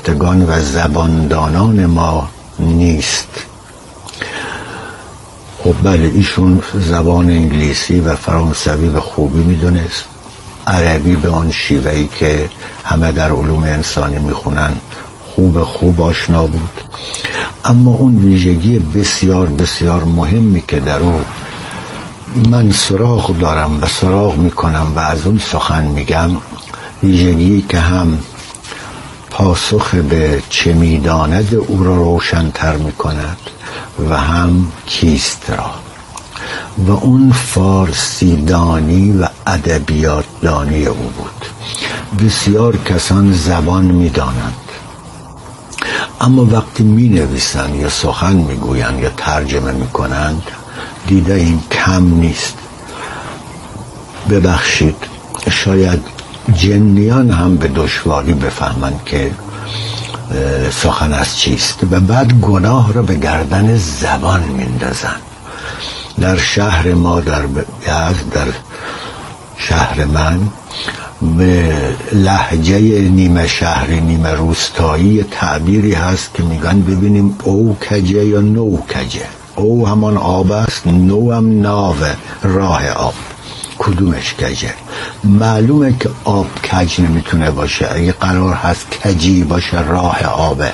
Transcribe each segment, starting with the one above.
نوشتگان و زباندانان ما نیست. خب بله، ایشون زبان انگلیسی و فرانسوی به خوبی میدونست، عربی به آن شیوهی که همه در علوم انسانی میخونن خوب آشنا بود. اما اون ویژگی بسیار بسیار مهمی که در او من سراغ دارم و سراغ میکنم و از اون سخن میگم، ویژگی که هم پاسخ به چه میداند او را روشن‌تر میکند و هم کیست را، و اون فارسی دانی و ادبیات دانی او بود. بسیار کسان زبان میدانند، اما وقتی می نویسن یا سخن می گوین یا ترجمه می کنند دیده این کم نیست. ببخشید، شاید جنیان هم به دشواری بفهمند که سخن از چیست و بعد گناه را به گردن زبان میندازن. در شهر ما در یزد، در شهر من، به لهجه نیمه شهری نیمه روستایی تعبیری هست که میگن ببینیم او کجه یا نو کجه. او همان آب است، نو هم ناوه، راه آب، کدومش کجه؟ معلومه که آب کج نمیتونه باشه، اگه قرار هست کجی باشه راه آبه.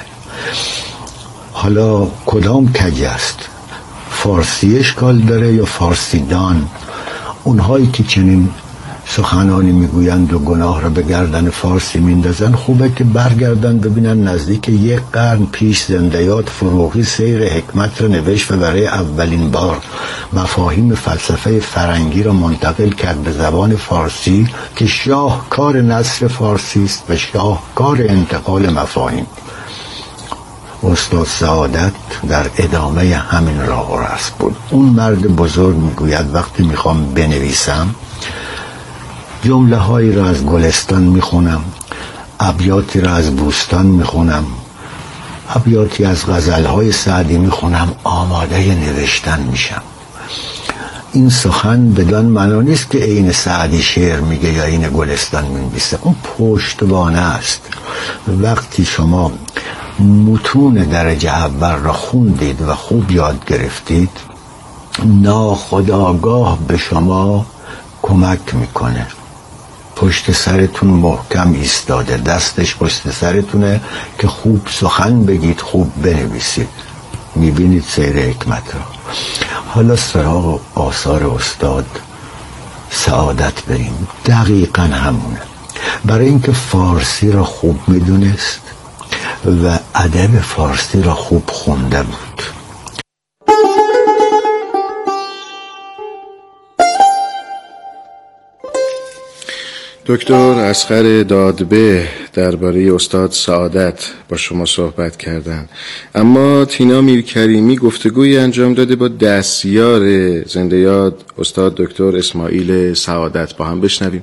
حالا کدام کج است؟ فارسی اشکال داره یا فارسی دان؟ اونهایی که چنین سخنانی میگویند و گناه را به گردن فارسی میندازن، خوبه که برگردن ببینن نزدیک 1 قرن پیش زندیات فروغی سیر حکمت را نوشت و برای اولین بار مفاهیم فلسفه فرنگی را منتقل کرد به زبان فارسی که شاهکار نثر فارسی است و شاهکار انتقال مفاهیم. استاد سعادت در ادامه همین راه و رسم بود. اون مرد بزرگ میگوید وقتی میخوام بنویسم جمله هایی را از گلستان میخونم، ابیاتی را از بوستان میخونم، ابیاتی از غزل های سعدی میخونم، آماده نوشتن میشم. این سخن بدان معنا نیست که عین سعدی شعر میگه یا عین گلستان مینویسه، اون پشتوانه است. وقتی شما متون درجه اول را خوندید و خوب یاد گرفتید، ناخودآگاه به شما کمک میکنه. پشت سرتون محکم ایستاده، دستش پشت سرتونه که خوب سخن بگید، خوب بنویسید. میبینید سیر حکمت را. حالا سراغ آثار استاد سعادت بریم. دقیقاً همونه. برای اینکه فارسی را خوب میدونست و ادب فارسی را خوب خونده بود. دکتر اصغر دادبه درباره استاد سعادت با شما صحبت کردن، اما تینا میرکریمی گفتگویی انجام داده با دستیار زنده یاد استاد دکتر اسماعیل سعادت. با هم بشنویم.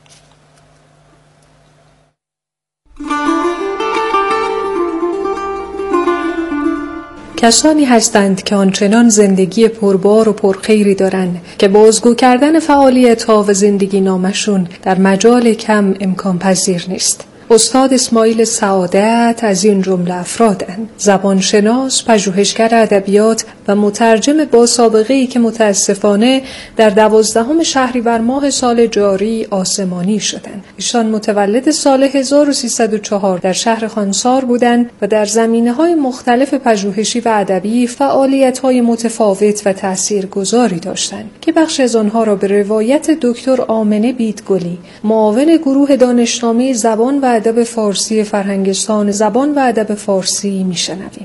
کسانی هستند که آنچنان زندگی پربار و پرخیری دارند که بازگو کردن فعالیت‌ها و زندگی نامشون در مجال کم امکان پذیر نیست. استاد اسماعیل سعادت از این جمله افرادند. زبانشناس، پژوهشگر ادبیات و مترجم با سابقه‌ای که متاسفانه در 12 شهریور ماه سال جاری آسمانی شدند. ایشان متولد سال 1304 در شهر خانسار بودند و در زمینه‌های مختلف پژوهشی و ادبی فعالیت‌های متفاوت و تاثیرگذاری داشتند که بخش از آنها را به روایت دکتر آمنه بیدگلی، معاون گروه دانشنامه زبان و ادب فارسی فرهنگستان زبان و ادب فارسی میشنویم.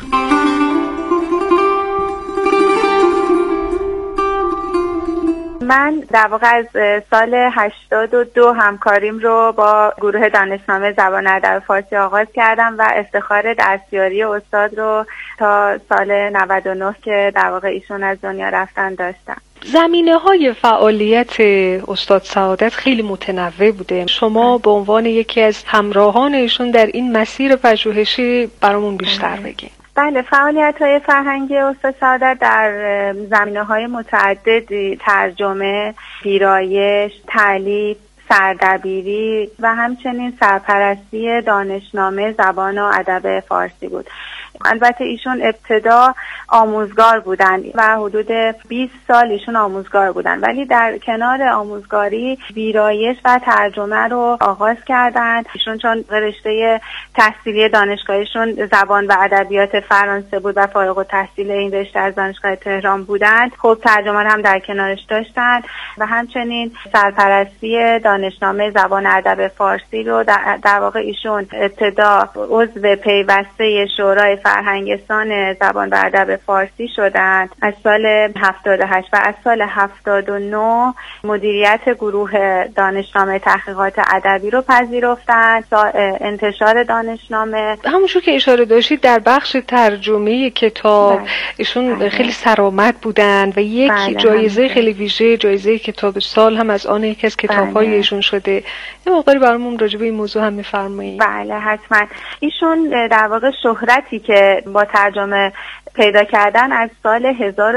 من در واقع از سال 82 همکاریم رو با گروه دانشنامه زبان ادب فارسی آغاز کردم و افتخار دستیاری استاد رو تا سال 99 که در واقع ایشون از دنیا رفتن داشتم. زمینه‌های فعالیت استاد سعادت خیلی متنوع بوده. شما به عنوان یکی از همراهان ایشون در این مسیر پژوهشی برامون بیشتر بگین. بله، فعالیت‌های فرهنگی استاد سعادت در زمینه‌های متعددی، ترجمه، ویرایش، تعلیف، سردبیری و همچنین سرپرستی دانشنامه زبان و ادب فارسی بود. البته ایشون ابتدا آموزگار بودن و حدود 20 سال ایشون آموزگار بودن، ولی در کنار آموزگاری ویرایش و ترجمه رو آغاز کردند. ایشون چون رشته تحصیلی دانشگاهیشون زبان و ادبیات فرانسه بود و فارغ التحصیل این رشته از دانشگاه تهران بودند، خب ترجمه هم در کنارش داشتن و همچنین سرپرستی دانشنامه زبان ادب فارسی رو در واقع ایشون ابتدا عضو پیوسته شورای فرهنگستان زبان و ادب فارسی شدند از سال 78 و از سال 79 مدیریت گروه دانشنامه تحقیقات ادبی رو پذیرفتند تا انتشار دانشنامه. همونجور که اشاره داشتید در بخش ترجمه کتاب ایشون خیلی سرآمد بودند و یک جایزه خیلی ویژه، جایزه کتاب سال هم از آن یکی از کتاب‌های ایشون شده. یه مقداری برامون راجع به این موضوع هم می‌فرمایید؟ بله حتما. ایشون در واقع شهرتی که با ترجمه پیدا کردن از سال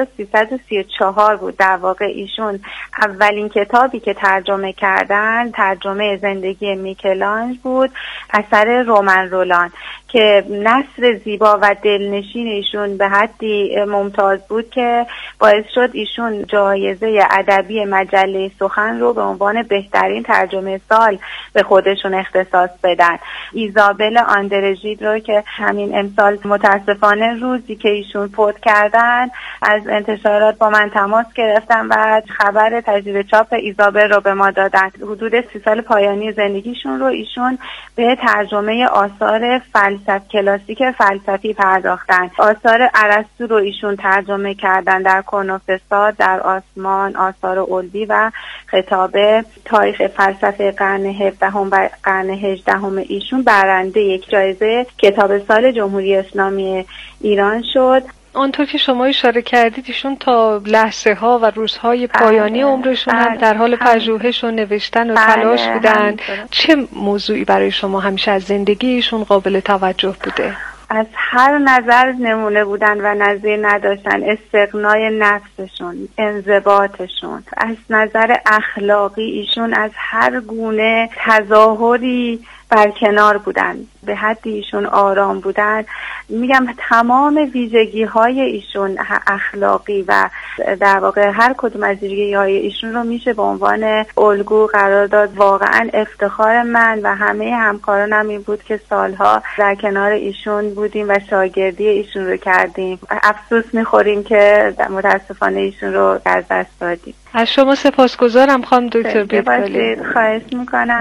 1334 بود. در واقع ایشون اولین کتابی که ترجمه کردن ترجمه زندگی میکلانژ بود، اثر رومن رولان، که نثر زیبا و دلنشین ایشون به حدی ممتاز بود که باعث شد ایشون جایزه ادبی مجله سخن رو به عنوان بهترین ترجمه سال به خودشون اختصاص بدن. ایزابل آندرژید رو که همین امسال متاسفانه روزی که ایشون فوت کردن از انتشارات با من تماس گرفتن و خبر تجدید چاپ ایزابل رو به ما دادن. حدود 30 سال پایانی زندگیشون رو ایشون به ترجمه آثار کلاسیک فلسفی پرداختن. آثار ارسطو رو ایشون ترجمه کردن، در کون فساد، در آسمان، آثار علوی و خطابه. تاریخ فلسفه قرن 17 و قرن 18 ایشون برنده یک جایزه کتاب سال جمهوری اسلامی ایران شد. آنطور که شما اشاره کردید ایشون تا لحظه ها و روزهای پایانی عمرشون هم در حال پژوهش و نوشتن و تلاش بودن. چه موضوعی برای شما همیشه از زندگیشون قابل توجه بوده؟ از هر نظر نمونه بودن و نظیر نداشتن. استغنای نفسشون، انضباطشون. از نظر اخلاقی ایشون از هر گونه تظاهری برکنار بودن، به حدی ایشون آرام بودن. میگم تمام ویژگی های ایشون اخلاقی و در واقع هر کدوم از ویژگی های ایشون رو میشه به عنوان الگو قرار داد. واقعا افتخار من و همه همکارانم این بود که سالها در کنار ایشون بودیم و شاگردی ایشون رو کردیم. افسوس میخوریم که متاسفانه ایشون رو از دست دادیم. از شما سپاسگزارم خانم دکتر بیدکالی. خواهش میکنم.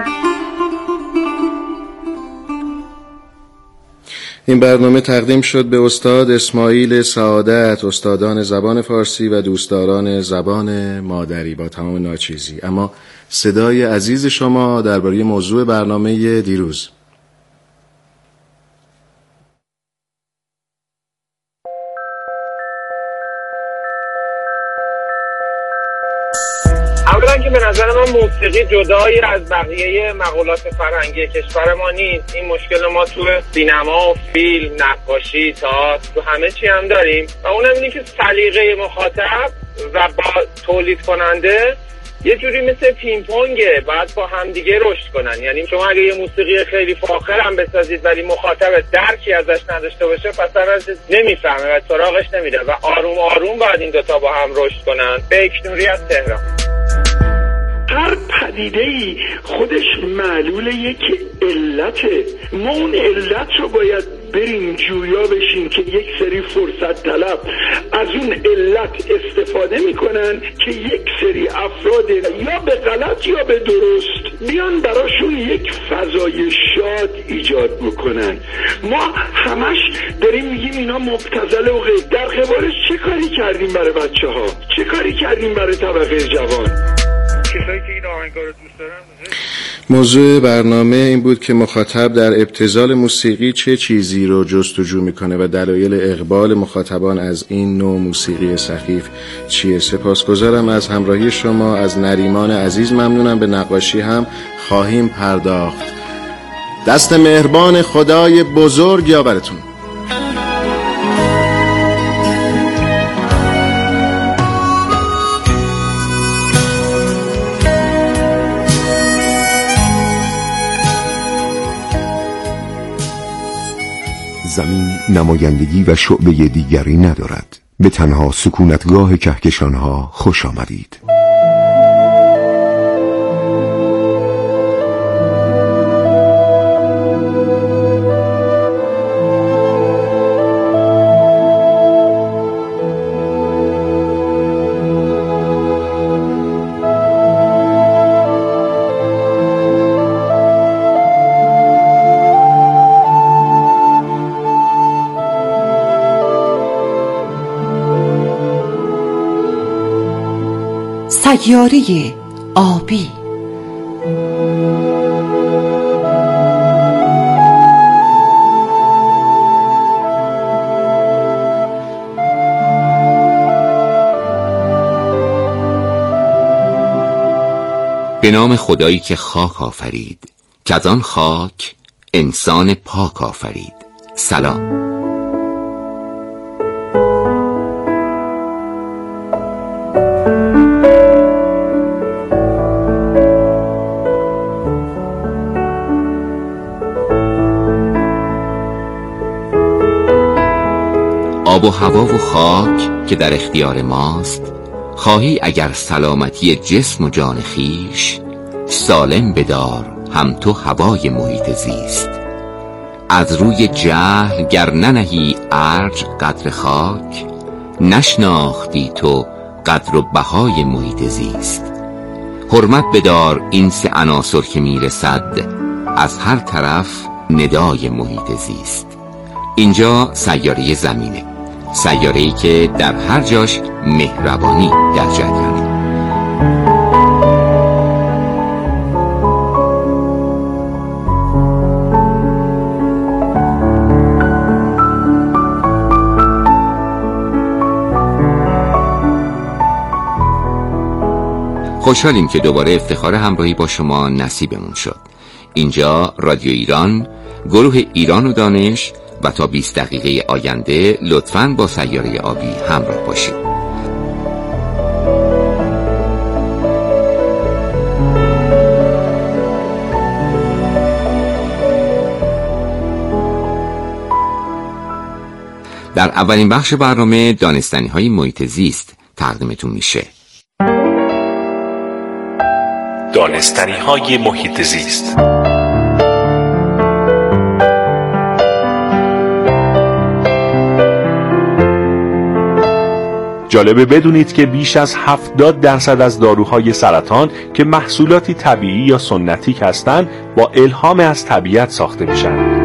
این برنامه تقدیم شد به استاد اسماعیل سعادت، استادان زبان فارسی و دوستداران زبان مادری با تمام ناچیزی. اما صدای عزیز شما درباره موضوع برنامه دیروز. اولا که به نظر من موسیقی جدای از بقیه مقولات فرهنگی کشور ما نیست. این مشکل ما تو سینما و فیلم، نقاشی، تئاتر، تو همه چی هم داریم و اونم اینه که سلیقه مخاطب و با تولید کننده یه جوری مثل پینگ پونگه، باید با همدیگه رشد کنن. یعنی شما اگه یه موسیقی خیلی فاخر هم بسازید ولی مخاطب درکی ازش نداشته باشه پس ازش نمیفهمه و سراغش نمیره و آروم آروم باید این دوتا با هم رشد کنن. بیکنوری از تهران. هر پدیده‌ای خودش معلول یک علته. ما اون علت رو باید بریم جویا بشیم که یک سری فرصت طلب از اون علت استفاده میکنن که یک سری افراد یا به غلط یا به درست بیان براشون یک فضای شاد ایجاد بکنن. ما همش داریم میگیم اینا مبتذل و غیر. در قبالش چه کاری کردیم برای بچه ها؟ چه کاری کردیم برای طبقه جوان؟ موضوع برنامه این بود که مخاطب در ابتذال موسیقی چه چیزی رو جستجو میکنه و دلایل اقبال مخاطبان از این نوع موسیقی سخیف چیه. سپاسگزارم از همراهی شما. از نریمان عزیز ممنونم. به نقاشی هم خواهیم پرداخت. دست مهربان خدای بزرگ یاورتون. زمین نمایندگی و شعبه دیگری ندارد. به تنها سکونتگاه کهکشانها خوش آمدید. سیاره آبی. به نام خدایی که خاک آفرید، که از آن خاک انسان پاک آفرید. سلام. آب و هوا و خاک که در اختیار ماست، خواهی اگر سلامتی جسم و جان خویش، سالم بدار هم تو هوای محیط زیست. از روی جهل گر ننهی ارج قدر خاک، نشناختی تو قدر و بهای محیط زیست. حرمت بدار این سه عناصر که میرسد، از هر طرف ندای محیط زیست. اینجا سیاره زمینه، سیاره‌ای که در هر جاش مهربانی در جریانه. خوشحالیم که دوباره افتخار همراهی با شما نصیبمون شد. اینجا رادیو ایران، گروه ایران و دانش، و تا 20 دقیقه آینده لطفاً با سیاره آبی همراه باشید. در اولین بخش برنامه دانستنی‌های محیط زیست تقدیمتون میشه. دانستنی‌های محیط زیست. جالبه بدونید که بیش از 70% از داروهای سرطان که محصولاتی طبیعی یا سنتی هستند با الهام از طبیعت ساخته میشن.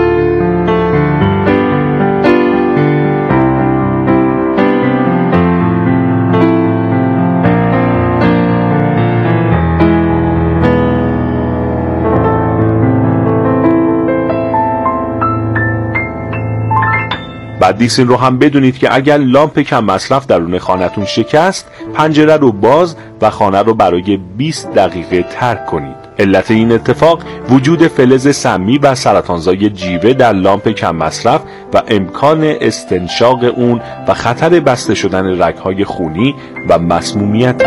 بعدیس این رو هم بدونید که اگر لامپ کم مصرف درون خانه‌تون شکست، پنجره رو باز و خانه رو برای 20 دقیقه ترک کنید. علت این اتفاق وجود فلز سمی و سرطانزای جیوه در لامپ کم مصرف و امکان استنشاق اون و خطر بسته شدن رگ‌های خونی و مسمومیت.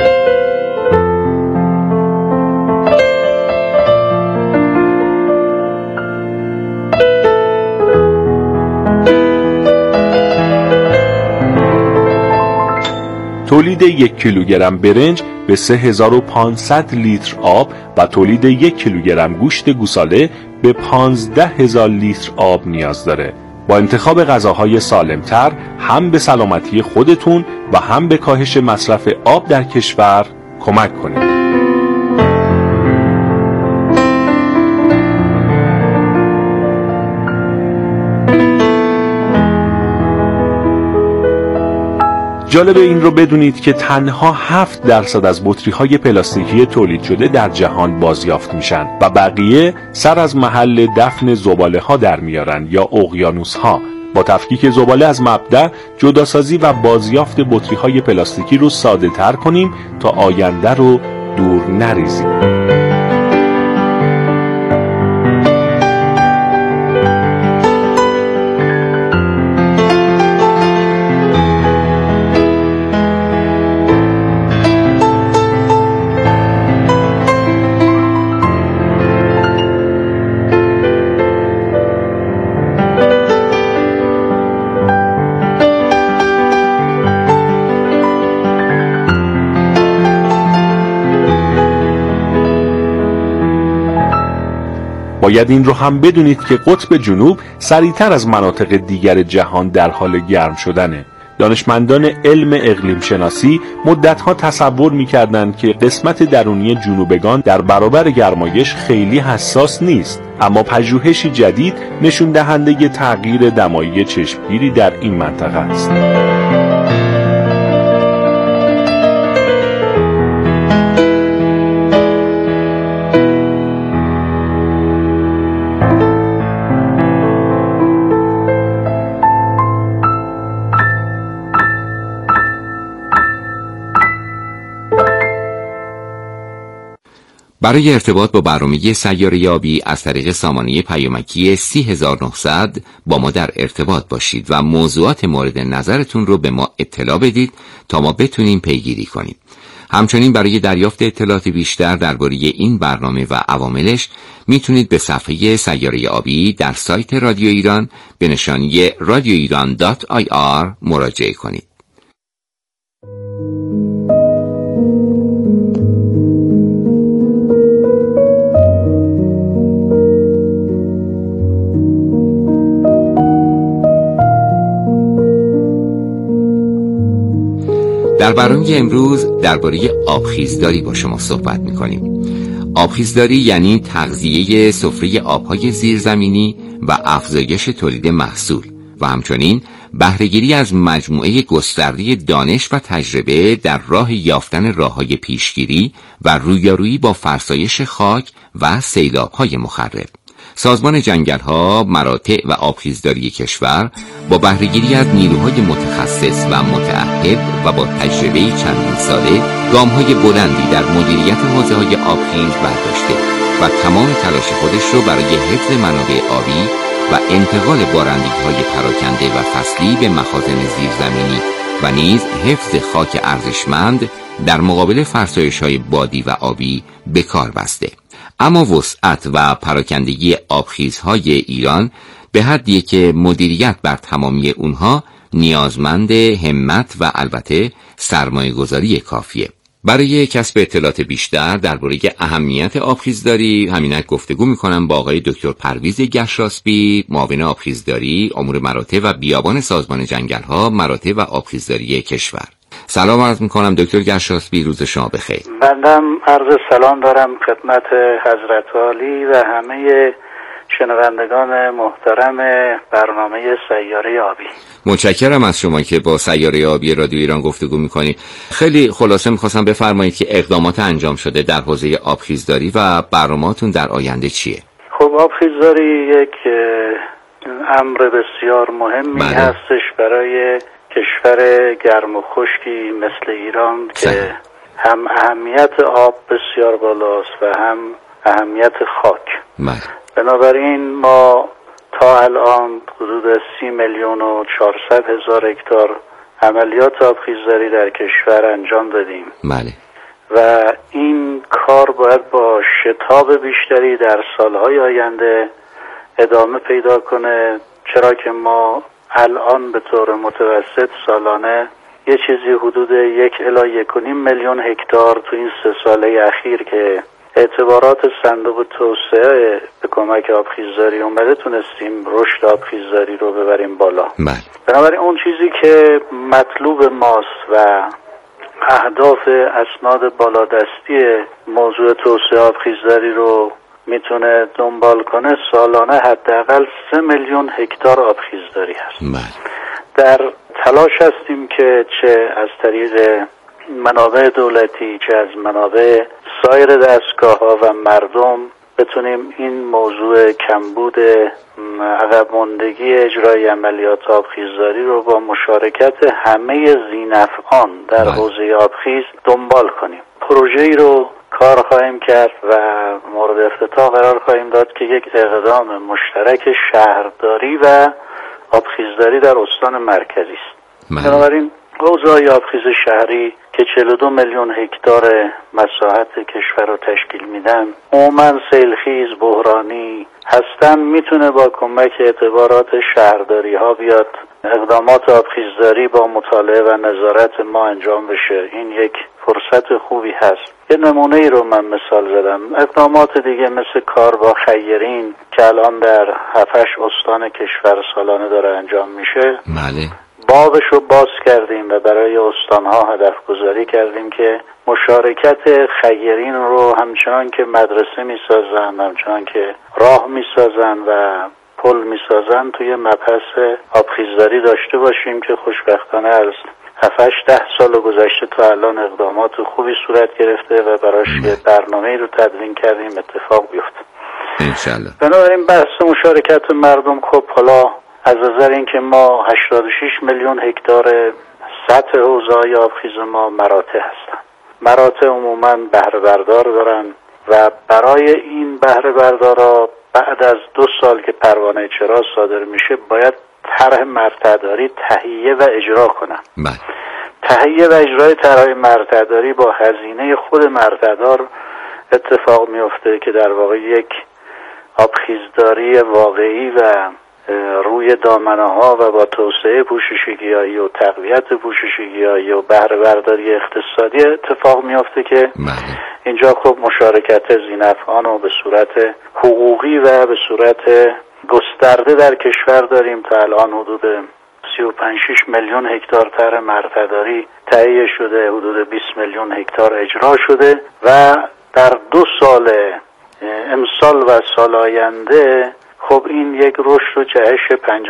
تولید 1 کیلوگرم برنج به 3500 لیتر آب و تولید 1 کیلوگرم گوشت گوساله به 15000 لیتر آب نیاز داره. با انتخاب غذاهای سالمتر هم به سلامتی خودتون و هم به کاهش مصرف آب در کشور کمک کنید. جالب این رو بدونید که تنها 7% از بطری‌های پلاستیکی تولید شده در جهان بازیافت میشن و بقیه سر از محل دفن زباله‌ها در میارن یا اقیانوس‌ها. با تفکیک زباله از مبدأ، جداسازی و بازیافت بطری‌های پلاستیکی رو ساده‌تر کنیم تا آینده رو دور نریزیم. باید این رو هم بدونید که قطب جنوب سریعتر از مناطق دیگر جهان در حال گرم شدنه. دانشمندان علم اقلیم شناسی مدتها تصور می‌کردند که قسمت درونی جنوبگان در برابر گرمایش خیلی حساس نیست، اما پژوهشی جدید نشون دهنده تغییر دمایی چشمگیری در این منطقه است. برای ارتباط با برنامه سیاره یابی از طریق سامانه پیامکی 30900 با ما در ارتباط باشید و موضوعات مورد نظرتون رو به ما اطلاع بدید تا ما بتونیم پیگیری کنیم. همچنین برای دریافت اطلاعات بیشتر درباره این برنامه و عواملش میتونید به صفحه سیاره یابی در سایت رادیو ایران به نشانی radioiran.ir مراجعه کنید. در برنامه امروز درباره آبخیزداری با شما صحبت می‌کنیم. آبخیزداری یعنی تغذیه سفره آب‌های زیرزمینی و افزایش تولید محصول و همچنین بهره‌گیری از مجموعه گسترده دانش و تجربه در راه یافتن راه‌های پیشگیری و رویارویی با فرسایش خاک و سیلاب‌های مخرب. سازمان جنگل‌ها، مراتع و آبخیزداری کشور با بهره‌گیری از نیروهای متخصص و متعهد و با تجربه چندین ساله گام‌های بلندی در مدیریت حوزه‌های آبخیز برداشته و تمام تلاش خودش رو برای حفظ منابع آبی و انتقال بارندگی‌های پراکنده و فصلی به مخازن زیرزمینی و نیز حفظ خاک ارزشمند در مقابل فرسایش‌های بادی و آبی به کار بسته. اما وسعت و پراکندگی آبخیزهای ایران به حدیه که مدیریت بر تمامی اونها نیازمند همت و البته سرمایه‌گذاری کافیه. برای کسب اطلاعات بیشتر درباره اهمیت آبخیزداری همینک گفتگو میکنم با آقای دکتر پرویز گشاسبی، معاون آبخیزداری، امور مراتع و بیابان سازمان جنگل‌ها، مراتع و آبخیزداری کشور. سلام عرض میکنم دکتر گشاسبی، روز شما بخیر. بنده عرض سلام دارم خدمت حضرت عالی و همه شنوندگان محترم برنامه سیاره آبی. متشکرم از شما که با سیاره آبی رادیو ایران گفتگو میکنید. خیلی خلاصه میخواستم بفرمایید که اقدامات انجام شده در حوزه آبخیزداری و برنامه‌تون در آینده چیه؟ خب آبخیزداری یک امر بسیار مهمی هستش برای کشور گرم و خشکی مثل ایران که هم اهمیت آب بسیار بالاست و هم اهمیت خاک. بنابراین ما تا الان حدود 30,400,000 هکتار عملیات آبخیزداری در کشور انجام دادیم. و این کار باید با شتاب بیشتری در سالهای آینده ادامه پیدا کنه، چرا که ما الان به طور متوسط سالانه یه چیزی حدود 1 الی 1.5 میلیون هکتار تو این 3 ساله اخیر که اعتبارات صندوق توسعه به کمک آبخیزداری اومده تونستیم رشد آبخیزداری رو ببریم بالا. بنابراین اون چیزی که مطلوب ماست و اهداف اسناد بالادستی موضوع توسعه آبخیزداری رو میتونه دنبال کنه، سالانه حداقل 3 میلیون هکتار آبخیزداری هست. در تلاش هستیم که چه از طریق منابع دولتی چه از منابع سایر دستگاه‌ها و مردم بتونیم این موضوع کمبود عقب ماندگی اجرای عملیات آبخیزداری رو با مشارکت همه ذی‌نفعان در حوزه آبخیز دنبال کنیم. پروژه‌ای رو کار خواهیم کرد و مورد افتتاح قرار خواهیم داد که یک اقدام مشترک شهرداری و آبخیزداری در استان مرکزی است. بنابراین حوزه‌های آبخیز شهری که 42 میلیون هکتار مساحت کشور رو تشکیل میدن، عموما سیلخیز بحرانی هستن، میتونه با کمک اعتبارات شهرداری ها بیاد اقدامات آبخیزداری با مطالعه و نظارت ما انجام بشه. این یک فرصت خوبی هست. یه نمونه ای رو من مثال زدم. اقدامات دیگه مثل کار با خیرین که الان در 7-8 استان کشور سالانه داره انجام میشه، بله، بابش رو باز کردیم و برای استانها هدف گذاری کردیم که مشارکت خیرین رو همچنان که مدرسه میسازن، همچنان که راه میسازن و پل میسازن توی مبحث آبخیزداری داشته باشیم که خوشبختانه از 7-8 سال گذشته تا الان اقدامات خوبی صورت گرفته و براش یه برنامه‌ای رو تدوین کردیم اتفاق بیفته انشالله. بنابراین بحث مشارکت مردم، خب حالا از نظر اینکه ما 86 میلیون هکتار سطح حوضه‌های آبخیز ما مراتع هستن. مراتع عموماً بهره بردار دارن و برای این بهره بردارا بعد از 2 سال که پروانه چرا صادر میشه باید طرح مرتع‌داری تهیه و اجرا کنن. تهیه و اجرای طرح مرتع‌داری با هزینه خود مرتع‌دار اتفاق میفته که در واقع یک آبخیزداری واقعی و روی دامنه ها و با توسعه پوشش گیاهی و تقویت پوشش گیاهی و بهره برداری اقتصادی اتفاق میفته که اینجا خب مشارکت ذی‌نفعان رو به صورت حقوقی و به صورت گسترده در کشور داریم. تا الان حدود 35-6 میلیون هکتار طرح مرتع‌داری تهیه شده، حدود 20 میلیون هکتار اجرا شده و در 2 سال امسال و سال آینده خب این یک رشد و جهش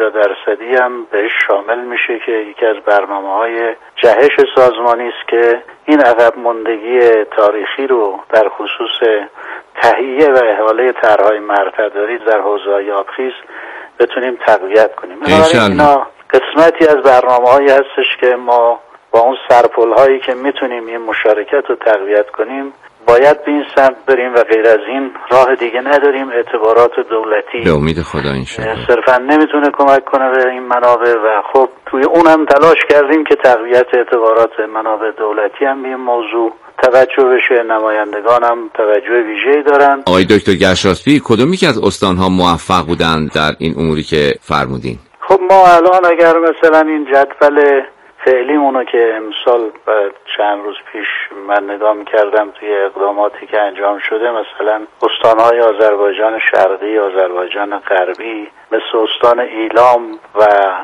50% هم بهش شامل میشه که یکی از برنامه‌های جهش سازمانی است که این عقب ماندگی تاریخی رو در خصوص تهیه و احاله طرح‌های مرتع‌داری در حوزه‌های آبخیز بتونیم تقویت کنیم. اینا قسمتی از برنامه‌هایی هستش که ما با اون سرپل‌هایی که میتونیم این مشارکت رو تقویت کنیم باید به این سمت بریم و غیر از این راه دیگه نداریم. اعتبارات دولتی به امید خدا انشاءالله صرفا نمیتونه کمک کنه به این منابع و خب توی اونم تلاش کردیم که تقویت اعتبارات منابع دولتی هم به این موضوع توجه بشه. نمایندگان هم توجه ویژه‌ای دارن. آقای دکتر گرشاسبی، کدومی که از استان‌ها موفق بودن در این اموری که فرمودین؟ خب ما الان اگر مثلا این جدول فعلیمونو که امسال چند روز پیش من نگاه کردم توی اقداماتی که انجام شده، مثلا استان‌های آذربایجان شرقی، آذربایجان غربی، مثل استان ایلام و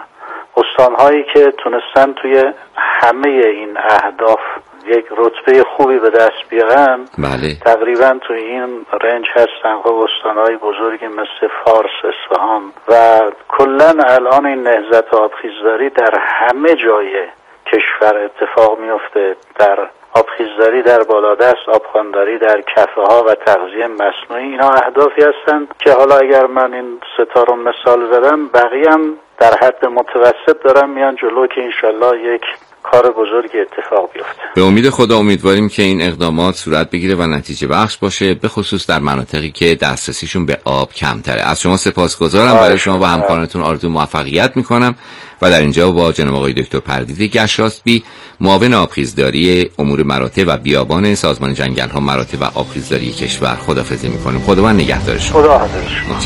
استان‌هایی که تونستن توی همه این اهداف یک رتبه خوبی به دست بیارن، تقریبا توی این رنج هستن. خب استان‌های بزرگی مثل فارس، اصفهان و کلن الان این نهضت آبخیزداری در همه جای کشور اتفاق میفته. در آبخیزداری در بالادست، آبخوانداری در کفه ها و تغذیه مصنوعی، اینا اهدافی هستن که حالا اگر من این 3 تا رو مثال زدم، بقیه هم در حد متوسط دارن میان جلو که انشالله یک کار بزرگی اتفاق بیفته. به امید خدا امیدواریم که این اقدامات صورت بگیره و نتیجه بخش باشه، به خصوص در مناطقی که دسترسیشون به آب کمتره. از شما سپاسگزارم. برای شما و همکارانتون آرزوی موفقیت میکنم و در اینجا با جناب آقای دکتر پرویز گرشاسبی، معاون آبخیزداری امور مراتع و بیابان سازمان جنگل‌ها مراتع و آبخیزداری کشور خداحافظی میکنیم. خداوند نگهدار شما. خدا حافظ شما.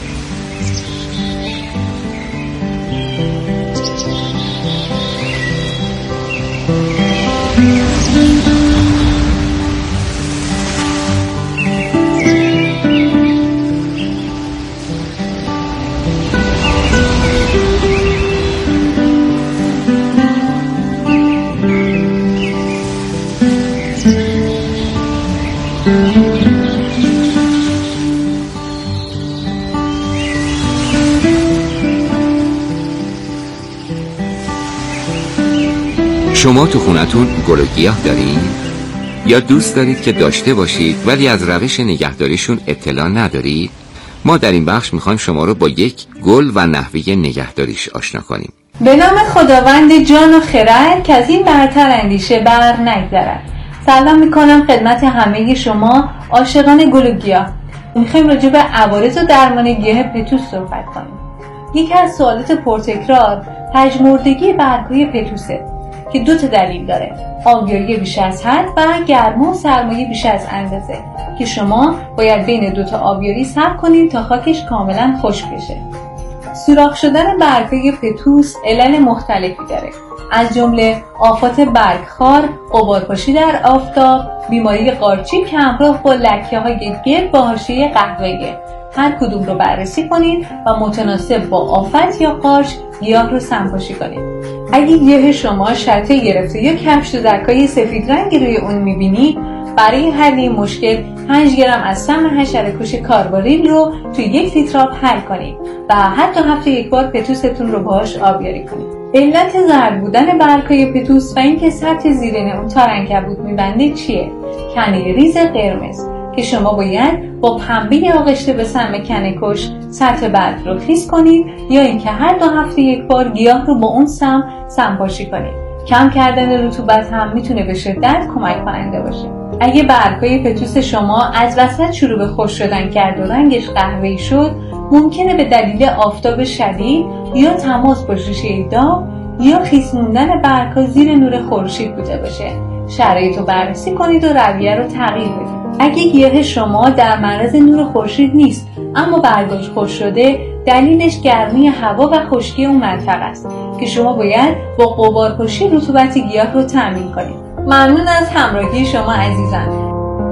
شما تو خونتون گل و گیاه دارین؟ یا دوست دارید که داشته باشید ولی از روش نگهداریشون اطلاع ندارید؟ ما در این بخش میخوایم شما رو با یک گل و نحوه نگهداریش آشنا کنیم. به نام خداوند جان و خرد که از این برتر اندیشه بر نگذرد. سلام میکنم خدمت همه شما عاشقان گل و گیاه. میخوایم راجع به عوارض و درمان گیاه پتوس صحبت کنیم. یکی از سوالات پرتکرار پژمردگی برگ‌های پتوسه. که 2 دلیل داره: آبیاری بیش از حد و گرما و سرمایه بیش از اندازه که شما باید بین 2 آبیاری صبر کنید تا خاکش کاملا خشک بشه. سوراخ شدن برگ‌های پتوس علل مختلفی داره، از جمله آفات برگخوار، غبارپاشی در آفتاب، بیماری قارچی که همراه با لکه‌های گرد با حاشیه قهوه‌ایه. هر کدوم رو بررسی کنید و متناسب با آفت یا قارچ گیاه رو سمپاشی کنید. اگه گیاه شما شرطه گرفته یا کفش و دکای سفید رنگی روی اون می‌بینید، برای حل این مشکل 5 گرم از سم حشره‌کش کارباریل رو توی 1 لیتر آب حل کنید و حتی هفته 1 بار پتوستون رو باهاش آبیاری کنید. علت زرد بودن برگ‌های پتوس و اینکه سطح زیرین اون تار عنکبوت می‌بنده چیه؟ کنه ریز قرمز که شما باید با پنبه آغشته به سم کنه‌کش سطح برگ رو خیس کنید یا اینکه هر 2 هفته 1 بار گیاه رو با اون سمپاشی کنید. کم کردن رطوبت هم میتونه به شدت کمک کننده باشه. اگه برگ‌های پتوس شما از وسط شروع به خشک شدن کرد و رنگش قهوه‌ای شد، ممکنه به دلیل آفتاب شدید یا تماس با شیشه داغ یا خیس موندن برگ‌ها زیر نور خورشید بوده باشه. شرایط رو بررسی کنید و رویه رو تغییر بدید. اگه گیاه شما در معرض نور خورشید نیست اما برگاش خشک شده، دلیلش گرمی هوا و خشکی اون منطقه است که شما باید با غبارپاشی رطوبت گیاه رو تامین کنید. ممنون از همراهی شما عزیزان.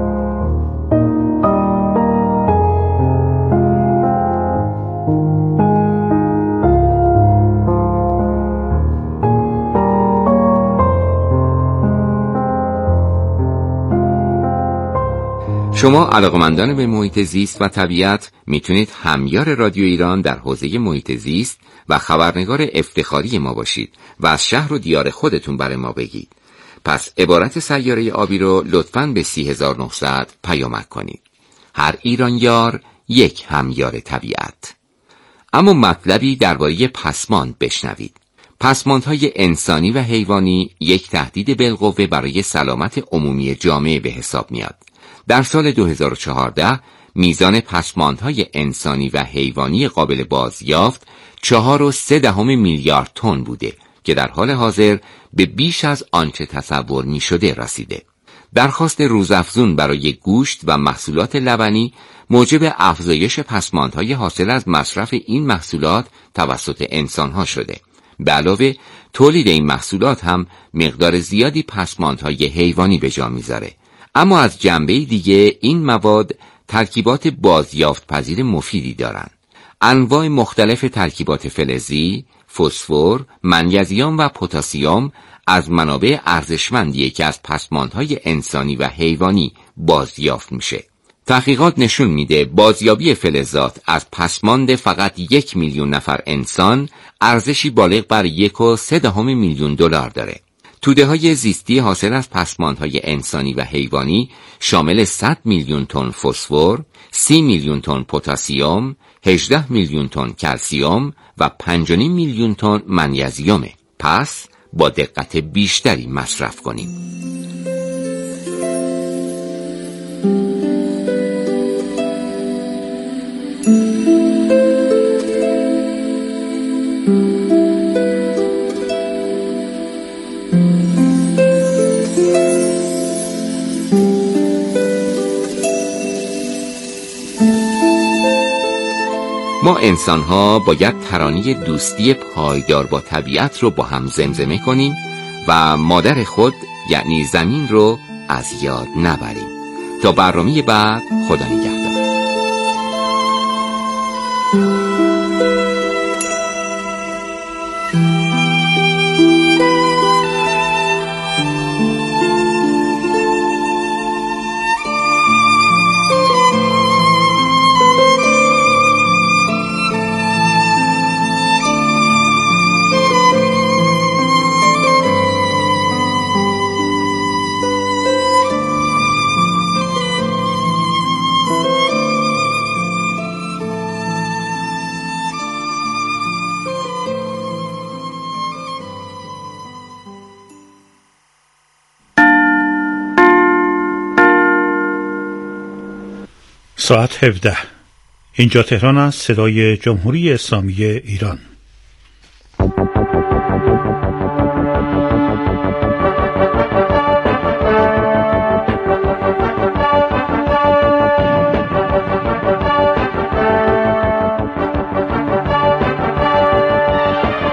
شما علاقمندان به محیط زیست و طبیعت میتونید همیار رادیو ایران در حوزه محیط زیست و خبرنگار افتخاری ما باشید و از شهر و دیار خودتون برای ما بگید. پس عبارت سیاره آبی رو لطفاً به 30900 پیامک کنید. هر ایرانیار یک همیار طبیعت. اما مطلبی درباره پسماند بشنوید. پسماندهای انسانی و حیوانی یک تهدید بالقوه برای سلامت عمومی جامعه به حساب میاد. در سال 2014 میزان پسماندهای انسانی و حیوانی قابل بازیافت 4.3 میلیارد تن بوده که در حال حاضر به بیش از آنچه تصور می شده رسیده. درخواست روزافزون برای گوشت و محصولات لبنی موجب افزایش پسماندهای حاصل از مصرف این محصولات توسط انسانها شده. به علاوه تولید این محصولات هم مقدار زیادی پسماندهای حیوانی به جا میذاره. اما از جنبه دیگه این مواد ترکیبات بازیافت پذیر مفیدی دارن. انواع مختلف ترکیبات فلزی، فسفر، منیزیم و پتاسیم از منابع ارزشمندیه که از پسماندهای انسانی و حیوانی بازیافت میشه. تحقیقات نشون میده بازیابی فلزات از پسماند فقط 1 میلیون نفر انسان ارزشی بالغ بر 1.3 میلیون دلار داره. توده‌های زیستی حاصل از پسماندهای انسانی و حیوانی شامل 100 میلیون تن فسفر، 30 میلیون تن پتاسیم، 18 میلیون تن کلسیم و 5.5 میلیون تن منیزیمه. پس با دقت بیشتری مصرف کنیم. ما انسان‌ها باید ترانه دوستی پایدار با طبیعت رو با هم زمزمه کنیم و مادر خود یعنی زمین رو از یاد نبریم. تا برنامه بعد، خدا نگهدار. ساعت 17. اینجا تهران است، صدای جمهوری اسلامی ایران.